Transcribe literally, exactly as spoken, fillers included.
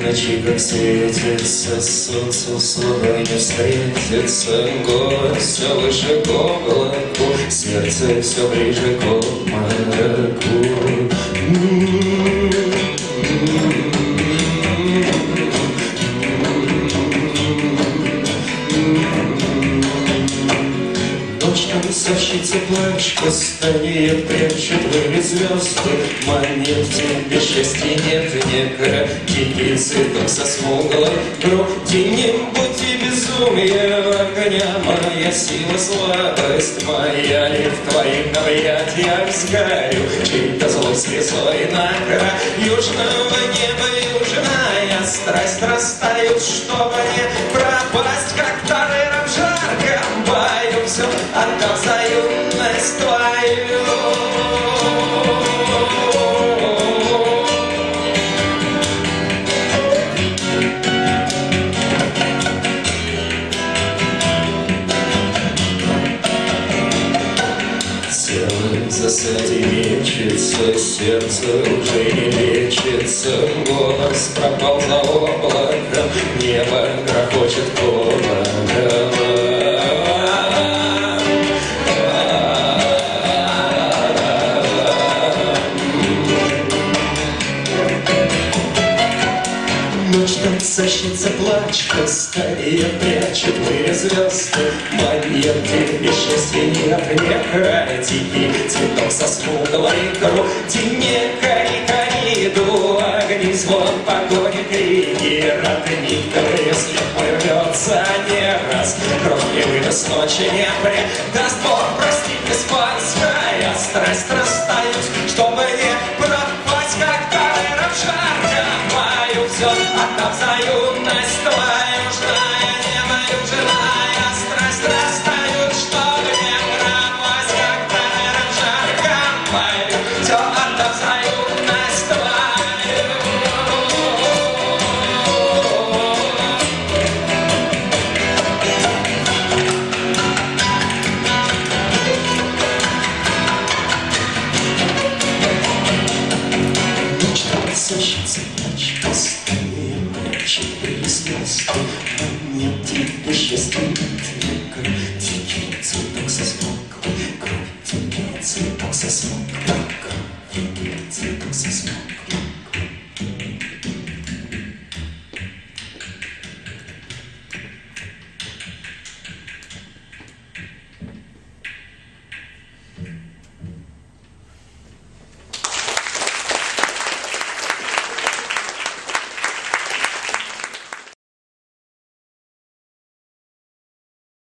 ночи, как светится солнце, с ладонью встретится. Город все выше к облаку, сердце все ближе к обмороку. Танцовщица плачь, пустыне прячет были звезды. Манит тебе счастья нет, некора дикий цветок со смуглой груди. Не будьте безумие огня, моя сила, слабость моя, и в твоих объятиях сгорю. Чьей-то злой слезой на край южного неба южная страсть растает, чтобы не пропасть, как торрером в жарком бою. Все отдав за юность твою. Тело засади мечется, сердце уже не лечится. Голос пропал за облаком, небо грохочет колоколом. Ночь танцовщица плачь, пустая прячет мы звезды. Маньяк тебе счастья нет, некая дикий цветок со смуглой груди. Некая кориду, огни, звон, погони, крики, родник, если порвется не раз. Кровь и вынос ночи не предаст Бог, прости, испанская страсть растает, чтобы не пропасть, как торрером в жарком бою. Все отдав за юность твою, жная небо южная страсть растает, чтобы не пропасть, как торрером в жарком бою. Все отдав за юность твою. Ночь танцовщица плачь, пустые прячет были звезды.